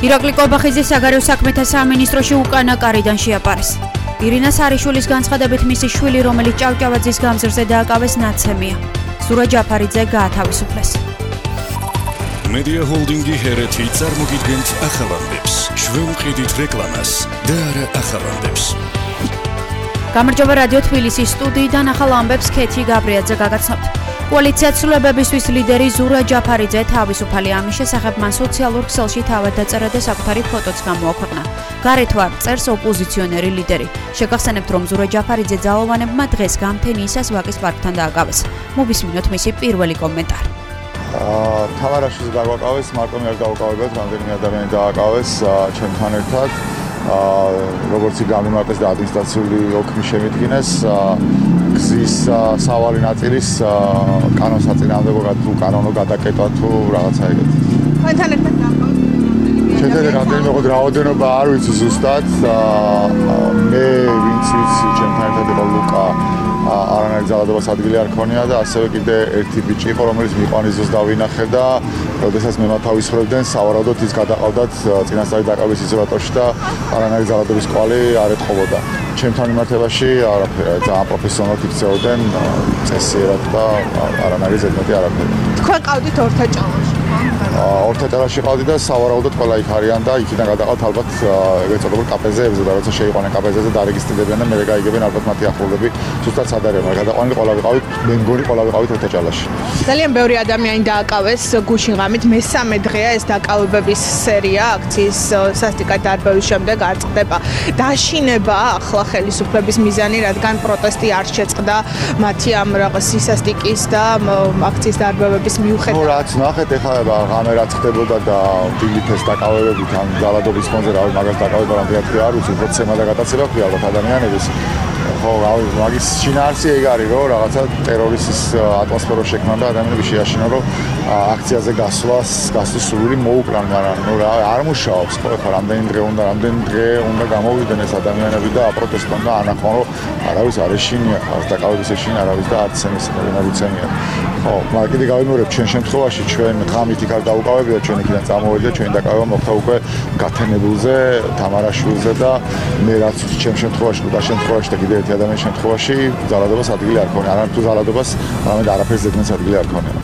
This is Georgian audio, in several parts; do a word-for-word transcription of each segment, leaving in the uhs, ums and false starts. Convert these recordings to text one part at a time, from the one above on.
ირაკლი კობახიძე საგარეო საქმეთა სამინისტროში უკანა კარიდან შეაპარეს. ირინა სარიშვილის განცხადებით მისი შვილი, რომელიც ჭავჭავაძის გამზირზე დააკავეს, ნაცემია. ზურა ჯაფარიძე გაათავისუფლეს. მედია ჰოლდინგი ჰერეთი წარმოგიდგენთ ახალამდებს. შვენყიდით რეკლამას და არა ახალამდებს. გამარჯობა რადიო თბილისის სტუდიიდან ახალ ამბებს ქეთი გაბრიაძე გაგაცნობთ. კოალიცია ცვლილებების ლიდერი ზურა ჯაფარიძე თავისუფალი, ამის შესახებ მან სოციალურ ქსელში თავად დაწერა და საკუთარი ფოტოც გამოაქვეყნა. გარეთ ვარ, წერს ოპოზიციონერი ლიდერი. შეგახსენებთ, რომ ზურა ჯაფარიძე ძალოვანებმა დღეს გამთენიისას ვაკის პარკთან დააკავეს. მოვისმინოთ მისი პირველი კომენტარი. თამარაშვილს დაგვაკავეს, მარტო მე არ დავუკავებიათ, რამდენიმე ადამიანი დააკავეს ჩემთან ერთად. როგორც გამიმარტეს და ადმინისტრაციული ოქმი შემიდგინეს, გზის სავალი ნაწილის კანონსაწინააღმდეგო თუ კანონო გადაკეტვა თუ რაღაცა ეგეთი. თქვენთან ერთად დავკავეთ? ჩვენთან რამდენიმე ხო რაოდენობა არ ვიცი ზუსტად. მე ვინც ვიცი, ჩემთან ერთად იყო ლუკა, არანაირი ძალადობას ადგილი არ ქონია და ასევე კიდე ერთი ბიჭი იყო, რომელიც მიყვანიზოს დავინახე და როდესაც მე მათავისუფლებდნენ, სავარაუდოდ ის გადაყავდათ წინასწარი დაკავის იზოლატორში და არანაირი ძალადობის კვალი არ ეთყობოდა. ჩემთან მიმართებაში არაფერი, ძალიან პროფესიონალურად იქცეოდნენ, წესიერად და არანაირი ზედმეტი არაფერი. თქვენ ყავდით ორთაჭალაში? ორთაჭალაში ყავდი და სავარაუდოდ ყველა იქ არიან და იქიდან გადაყავთ ალბათ ეგრეთ წოდებულ კაპეზეებზე და როცა შეიყვანენ კაპეზეზე დარეგისტრირდებიან და მე გაიგებენ ალბათ მათი ახლობლები ზუსტად სად არიან, მაგრამ გადაყვანილი ყველა ვიყავით, მე მგონი ყველა ვიყავით ორთაჭალაში. ძალიან ბევრი ადამიანი დააკავეს გუშინ ღამით, მესამე დღეა ეს დაკავებების სერია აქციის სასტიკად დარბევის შემდეგ არ წყდება. დაშინება ახლა ხელისუფლების მიზანი, რადგან პროტესტი არ შეწყდა მათი ამ რაღაც სისასტიკის და აქციის დარბევების მიუხედავად. ნუ რაც ნახეთ, ეხლა ღამე რაც ხდებოდა და დილით ეს დაკავებებით ან ძალადობის ფონზე რა მაგას დაკავება რამდენად არ ვიცი, უფრო ცემა და გადაცემა ხდება ალბათ ადამიანების. ხო, მაგის შინაარსი ეგ არის, რომ რაღაცა ტერორიზმის ატმოსფერო შექმნა და ადამიანები შეაშინა, რომ აქციაზე გასვლას, გასვლის სურვილი მოუკრან, მაგრამ ნუ რა არ მუშაობს. ხო, ეხლა რამდენი დღე უნდა, რამდენი დღე უნდა გამოვიდნენ ეს ადამიანები და აპროტესტონ და ანახონ, რომ არავის არ ეშინია, არ დაკავების ეშინია არავის და არც εμείς არ ვიცენია. ხო, მაგრამ კიდე გავიმეორებ, ჩვენ შემთხვევაში ჩვენ ღამით იქ არ დაუკავებია, ჩვენ იქიდან წამოვედით, ჩვენი დაკავება მოხდა უკვე გათენებულზე, თამარაშვილზე და მე რაც ჩემ შემთხვევაში, და შემთხვევაში და კიდე ერთი ადამიანის შემთხვევაში ძალადობას ადგილი არ ქონია. არამედ თუ ძალადობას, არამედ არაფერს ზედმეტს ადგილი არ ქონია.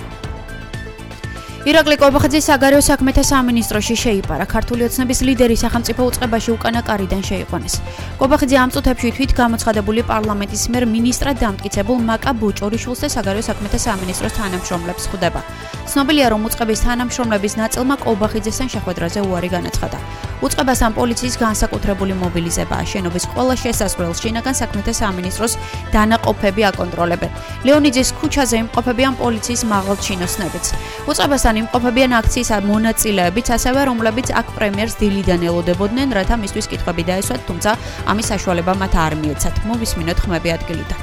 ირაკლი კობახიძე საგარეო საქმეთა სამინისტროში შეიპარა. ქართული ოცნების ლიდერი სახელმწიფო უწყებაში უკანა კარიდან შეიყვანეს. კობახიძე ამ წუთებში თვით გამოცხადებული პარლამენტის მიერ მინისტრად დამტკიცებულ მაკა ბოჭორიშვილს და საგარეო საქმეთა სამინისტროს თანამშრომლებს ხვდება. ცნობილია, რომ უწყების თანამშრომლების ნაწილმა კობახიძესთან შეხვედრაზე უარი განაცხადა. უწყებასთან პოლიციის განსაკუთრებული მობილიზებაა. შენობის ყველა შესასვლელს შინაგან საქმეთა სამინისტროს დანაყოფები აკონტროლებენ. ლეონიძის ქუჩაზე იმყოფებიან პოლიციის მაღალჩინოსნებიც. უწყებასთან იმყოფებიან აქციის მონაწილეებიც, ასევე რომლებიც აქ პრემიერს დილიდან ელოდებოდნენ, რათა მისთვის კითხვები დაესვათ, თუმცა ამის საშუალება მათ არ მიეცათ. მოვისმინოთ ხმები ადგილიდან.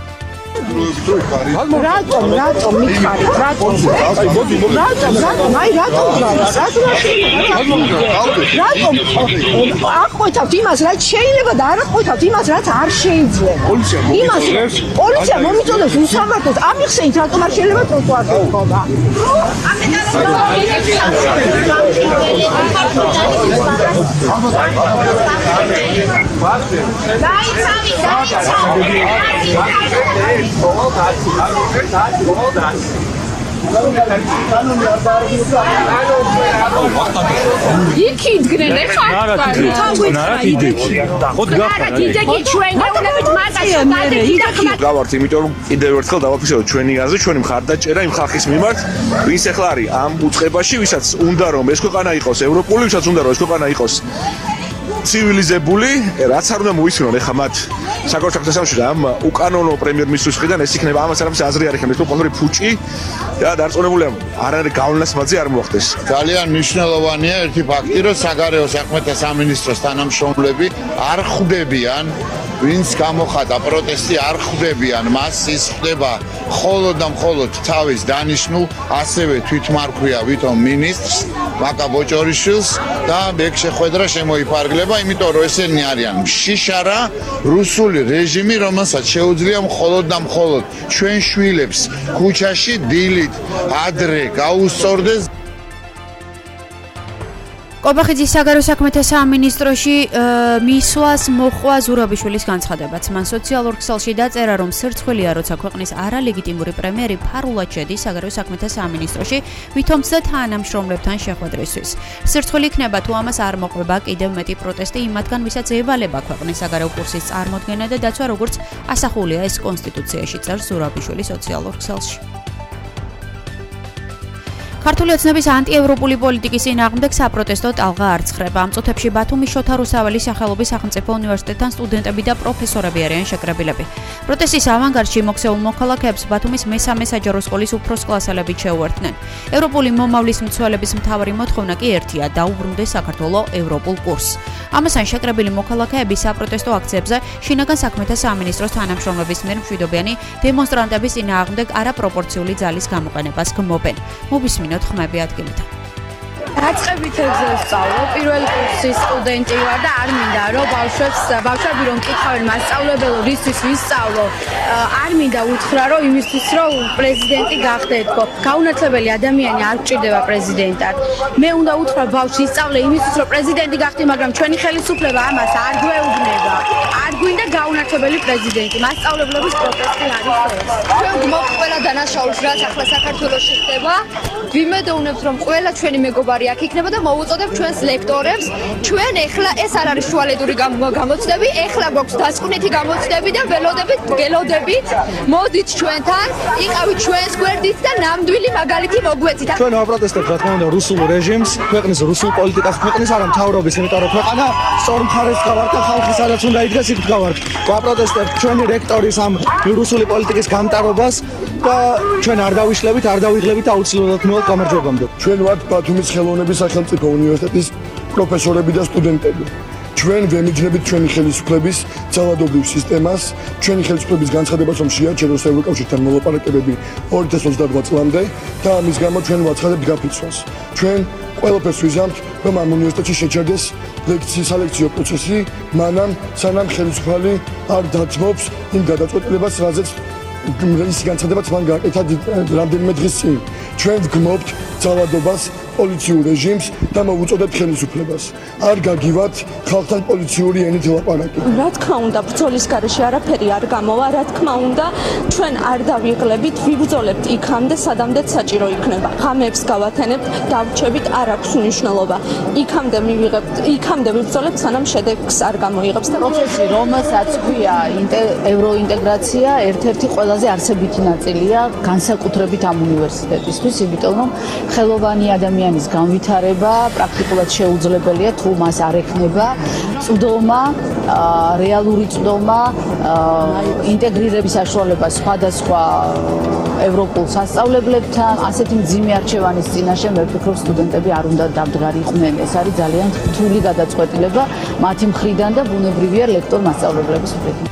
რატომ, რატომ მიხარით, რატომ? რატომ, რატომ, აი რატომ გავს? რატომ? აღყვეთავთ იმას, რაც შეიძლება და არ აღყვეთავთ იმას, რაც არ შეიძლება. იმას, პოლიცია მომიწოდებს უსამართლოს, ამიხსენით, რატომ არ შეიძლება ტროტუარზე ხობა? დაიცავი, დაიცავი. იქ იდგნენ ეხლა გავართ, იმიტომ რომ კიდევ ერთხელ დავაფიქსიროთ ჩვენი აზრი, ჩვენი მხარდაჭერა იმ ხალხის მიმართ, ვინც ეხლა არის ამ უწყებაში, ვისაც უნდა რომ ეს ქვეყანა იყოს ევროპული, ვისაც უნდა რომ ეს ქვეყანა იყოს ცივილიზებული, რაც არ უნდა მოისმინონ ეხლა მათ საგარეო საქმეთა სამინისტროში ამ უკანონო პრემიერ-მინისტრის მხრიდან, ეს იქნება ამას არაფერს აზრი არ იქნება, ეს ყოველდღიური ფუჭი და დარწმუნებულია არანაირი გავლენას მათზე არ მოახდეს. ძალიან მნიშვნელოვანია ერთი ფაქტი, რომ საგარეო საქმეთა სამინისტროს თანამშრომლები არ ხვდებიან, ვინც გამოხატა პროტესტი, არ ხვდებიან მას, ის ხდება მხოლოდ და მხოლოდ თავის დანიშნულ, ასევე თვითმარქვია ვითომ მინისტრს, მაკა ბოჭორიშვილს და ეგ შეხვედრა შემოიფარგლება, იმიტომ რომ ესენი არიან მშიშარა რუსული რეჟიმი, რომელსაც შეუძლია მხოლოდ და მხოლოდ ჩვენ შვილებს ქუჩაში დილით ადრე გაუსწორდეს. კობახიძის საგარეო საქმეთა სამინისტროში მისვლას მოჰყვა ზურაბიშვილის განცხადებაც. მან სოციალურ ქსელში დაწერა, რომ სირცხვილია, როცა ქვეყნის არალეგიტიმური პრემიერი ფარულად შედის საგარეო საქმეთა სამინისტროში, ვითომც და თანამშრომლებთან შეხვედრისთვის. სირცხვილი იქნება, თუ ამას არ მოყვება კიდევ მეტი პროტესტი იმათგან, ვისაც ევალება ქვეყნის საგარეო კურსის წარმოქმნა და დაცვა, როგორც ასახულია ეს კონსტიტუციაში, წერს ზურაბიშვილი სოციალურ ქსელში. ქართული ოცნების ანტიევროპული პოლიტიკის წინააღმდეგ საპროტესტო ტალღა არ ცხრება. ამ წუთებში ბათუმის შოთა რუსაველის სახელობის სახელმწიფო უნივერსიტეტთან სტუდენტები და პროფესორები არიან შეკრებილები. პროტესტის ავანგარდში მოქცეულ მოქალაქეებს ბათუმის მესამე საჯარო სკოლის უფროს კლასელები შეუერთდნენ. ევროპული მომავლის მცველების მთავარი მოთხოვნა კი ერთია: დაუბრუნდეს საქართველო ევროპულ კურსს. ამასთან შეკრებილი მოქალაქეები საპროტესტო აქციებზე შინაგან საქმეთა სამინისტროს თანამშრომლების მიერ მშვიდობიანი დემონსტრანტების წინააღმდეგ არაპროპორციული ძალის გამოყენებას გმობენ. მობისმინოთ ხმები ადგილიდან. დაწყებით ეძებს სწავლო, პირველი კურსის სტუდენტი ვარ და არ მინდა რომ ბავშვებს, ბავშვები რომ კითხავენ მასწავლებელო რისთვის ვისწავლო, არ მინდა უთხრა რომ იმისთვის რომ პრეზიდენტი გახდეთო. გაუნათლებელი ადამიანი არ გჭირდება პრეზიდენტად. მე უნდა უთხრა ბავშვი ისწავლე იმისთვის რომ პრეზიდენტი გახდე, მაგრამ ჩვენი ხელისუფლება ამას არ გვეუბნება. არ გვინდა გაუნათლებელი პრეზიდენტი. მასწავლებლების პროტესტი არის ეს. ჩვენ გვმოყ ყველა დანაშაულს, რაც ახლა საქართველოში ხდება. ვიმედოვნებთ რომ ყველა ჩვენი მეგობარი აქ იქნება და მოვუწოდებთ ჩვენს ლექტორებს. ჩვენ ეხლა ეს არ არის შუალედური გამოცდები, ეხლა გვაქვს დასკვნითი გამოცდები და ველოდებით, გელოდებით. მოდით ჩვენთან, იყავით ჩვენს გვერდით და ნამდვილი მაგალითი მოგვეცით. ჩვენ ვაპროტესტებთ რა თქმა უნდა რუსულ რეჟიმს, ქვეყნის რუსულ პოლიტიკას, ქვეყნის არა მთავრობის, იმიტომ რომ ქვეყანა სწორ მხარეს გავართ და ხალხი სადაც უნდა იდგეს იქ გავართ. ვაპროტესტებთ ჩვენი რექტორის ამ რუსული პოლიტიკის გამტარობას და ჩვენ არ დავიშლებით, არ დავიღლებით აუცილებლად მოვალ გამარჯვებამდე. ჩვენ ვართ ბათუმის ხელოვნების სახელმწიფო უნივერსიტეტის პროფესორები და სტუდენტები. ჩვენ ვემიჯნებით ჩვენი ხელისუფლების ძალადობრივ სისტემას, ჩვენი ხელისუფლების განცხადებას, რომ შეაჩეროს ევროკავშირთან მოლაპარაკებები ორი ათას ოცდაოთხ წლამდე და ამის გამო ჩვენ ვაცხადებთ გაფიცვას. ჩვენ ყველაფერს ვიზამთ, რომ ამ უნივერსიტეტში შეჩერდეს ლექციის სალექციო პროცესი, მანამ სანამ ხელისუფალი არ დათმობს იმ გადაწყვეტილებას, რაზეც ის განცხადებაც მან გააკეთა რამდენიმე დღის წინ. ჩვენ ვგმობთ ძალადობას, პოლიციურ რეჟიმს და მოვუწოდებთ ხელისუფლებას. არ გაგივათ ხალხთან პოლიციური ენით ლაპარაკი. რა თქმა უნდა, ბრძოლის გარეშე არაფერი არ გამოვა, რა თქმა უნდა, ჩვენ არ დავიღლებით, ვიბრძოლებთ იქამდე, სადამდეც საჭირო იქნება. ღამეებს გავათენებთ, დავრჩებით, არ აქვს მნიშვნელობა. იქამდე მივიღებთ, იქამდე ვიბრძოლებთ, სანამ შედეგს არ გამოიღებს და პროცესი, რომელსაც ქვია ევროინტეგრაცია, ერთ-ერთი ყველაზე არსებითი ნაწილია განსაკუთრებით ამ უნივერსიტეტისთვის, იმიტომ რომ ხელოვანი ადამიანის განვითარება პრაქტიკულად შეუძლებელია, თუ მას არ ექნება წვდომა, რეალური წვდომა, ინტეგრირების საშუალება სხვადასხვა ევროპულ სასწავლებლებთან, ასეთი მძიმე არჩევანის წინაშე მე ვფიქრობ სტუდენტები არ უნდა დამდგარიყვნენ. ეს არის ძალიან რთული გადაწყვეტილება მათი მხრიდან და ბუნებრივია ლექტორ მასწავლებლების მხრიდან.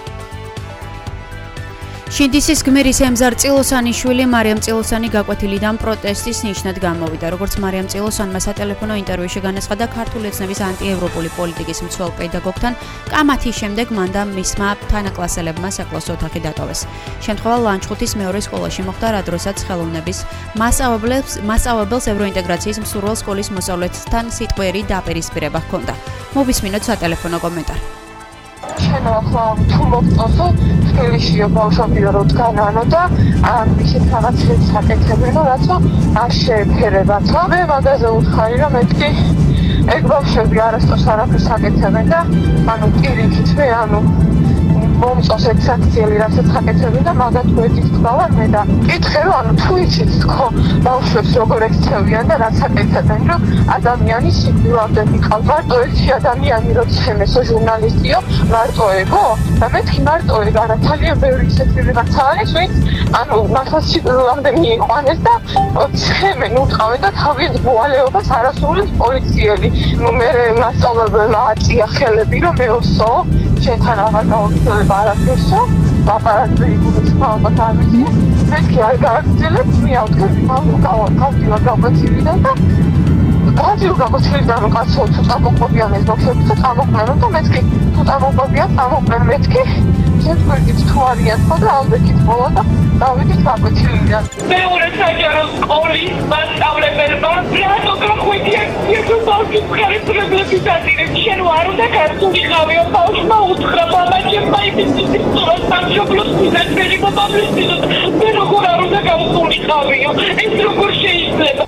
შინდისის გმირის ემზარ წილოსანიშვილი მარიამ წილოსანი გაკვეთილიდან პროტესტის ნიშნად გამოვიდა. როგორც მარიამ წილოსანმა სატელეფონო ინტერვიუში განაცხადა, ქართული ოცნების ანტიევროპული პოლიტიკის მცველ პედაგოგთან კამათის შემდეგ მან და მისმა თანაკლასელებმა საკლასო ოთახი დატოვეს. შემთხვევა ლანჩხუთის მეორე სკოლაში მოხდა, რა დროსაც ხელოვნების მასწავლებლებს მასწავლებელს ევროინტეგრაციის მსურველ სკოლის მოსწავლეთთან სიტყვიერი დაპირისპირება ჰქონდა. მოვისმინოთ სატელეფონო კომენტარი. ჩვენ ახლა თუ მოგწონსო თბილისშიო ბავშვებია რო დგანანო და ამ ისეთ რაღაცებს აკეთებინო, რაცო არ შეეფერებათო. მე მაგაზე უთხარი რომ მეთქი ეგ ბავშვები არასდროს არაფერს აკეთებენ და ანუ პირიქით მე ანუ მომწონს ეგ საქციელი რასაც აკეთებენ და მაგათ გვერდით თქვა მე და კითხე რომ ანუ თუ იცით თქო ბავშვებს როგორ ექცევიან და რაც აკეთებენ რომ ადამიანი სიკვდილამდე მიყავ მარტო ერთი ადამიანი როცა მესო ჟურნალისტიო მარტო ეგო და მეთქი მარტო ეგ არა ძალიან ბევრი ისეთი რაღაცა არის ვინც ანუ მართლაც სიკვდილამდე მიიყვანეს და ცემენ უტყავენ და თავის მოვალეობას არასრულის პოლიციელი ნუ მე მასწავლებელმა აწია ხელები რომ მეოსო შენთან აღარ გავიქცევება არაფერსო ლაპარაკი გულს ხალხად არ ვიცი მეთქი არ გააგრძელებ მე ავდგები გავდივარ გაკვეთილიდან და გავდივარ გაკვეთილიდან რომ კაცო თუ წამოყვებიან ეს ბავშვები და წამოყვნენ და მეთქი თუ წამოყვებიან წამოყვნენ მეთქი შეგვერდით თუ არიან ხო და ალბეთით ბოლა და დავიდით გაკვეთილიდან მეორე საჯარო სკოლის მასწავლებელმა რატო გახვიდიან ეს ბავშვი ბავშვის აზირებს შენ ვარ უნდა ქართული ხავიო ბავშვმა უთხრა მამაჩემ იმის სწორად სამშობლოს მიზანები მომავლისთვის მე როგორ არ უნდა გავხული ხავიო ეს როგორ შეიძლება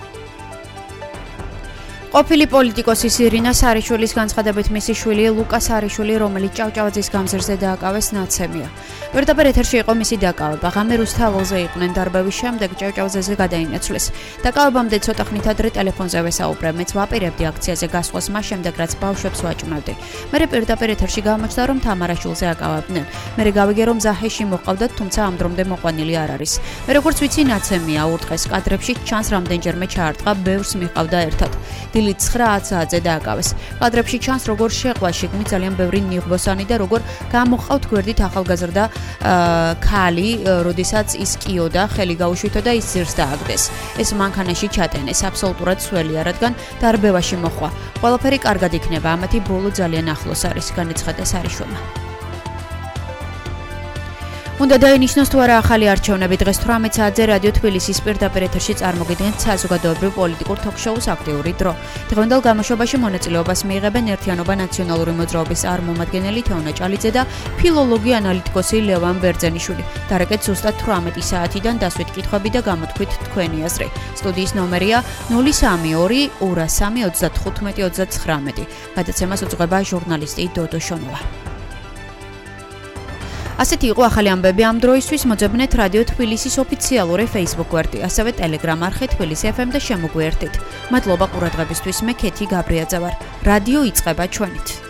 ყოფილი პოლიტიკოსის ირინა სარიშვილის განცხადებით მისი შვილი ლუკა სარიშვილი, რომელიც ჭავჭავაძის გამზირზე დააკავეს, ნაცემია. პირდაპირ ეთერში იყო მისი დაკავება. ღამე რუსთაველზე იყვნენ დარბევის შემდეგ ჭავჭავაძეზე გადაინაცვლეს. დაკავებამდე ცოტა ხნით ადრე ტელეფონზე ვესაუბრე. მეც ვაპირებდი აქციაზე გასვლას მას შემდეგ, რაც ბავშვებს ვაჭმევდი. მერე პირდაპირ ეთერში გამოჩნდა, რომ თამარაშვილზე აკავებდნენ. მერე გავიგე, რომ ზაჰეში მოყავდათ, თუმცა ამ დრომდე მოყვანილი არ არის. მე როგორც ვიცი, ნაცემია ურტყეს კადრებში ჩანს რამდენჯერმე ჩაარტყა, ბევრს მიყავდა ერთად. ცხრა საათზე დააკავეს. კადრებში ჩანს როგორ შეყვა შიგნით ძალიან ბევრი ნიღბოსანი და როგორ გამოყავთ გვერდით ახალგაზრდა ქალი, როდესაც ის კიოდა, ხელი გაუშვითო და ის ძირს დააგდეს. ეს მანქანაში ჩატენეს, აბსოლუტურად სველია, რადგან დარბევაში მოხვა. ყველაფერი კარგად იქნება, ამათი ბოლო ძალიან ახლოს არის, განაცხადა სარიშვილმა. უნდა დაინიშნოს თუ არა ახალი არჩევნები დღეს თვრამეტ საათზე რადიო თბილისის პირდაპირ ეთერში წარმოგიდგენთ საზოგადოებრივ პოლიტიკურ თოქ-შოუს აქტიური დრო. დღევანდელ გამოშვებაში მონაწილეობას მიიღებენ ერთიანობა ნაციონალური მოძრაობის წარმომადგენელი თეონა ჭალიძე და ფილოლოგი ანალიტიკოსი ლევან ბერძენიშვილი. დარეკეთ ზუსტად თვრამეტი საათიდან დასვით კითხვები და გამოთქვით თქვენი აზრი. სტუდიის ნომერია ნული სამი ორი ორ სამი ოცდათხუთმეტი ოცდაცხრამეტი. გადაცემას უძღვება ჟურნალისტი დოდო შონოვა. ასეთი იყო ახალი ამბები ამ დროისთვის. მოძებნეთ რადიო თბილისის ოფიციალური Facebook გვერდი, ასევე Telegram არხი თბილისი ეფ ემ და შემოგვიერთდით. მადლობა ყურადღებისთვის, მე ქეთი გაბრიაძე ვარ. რადიო იწყება ჩვენით.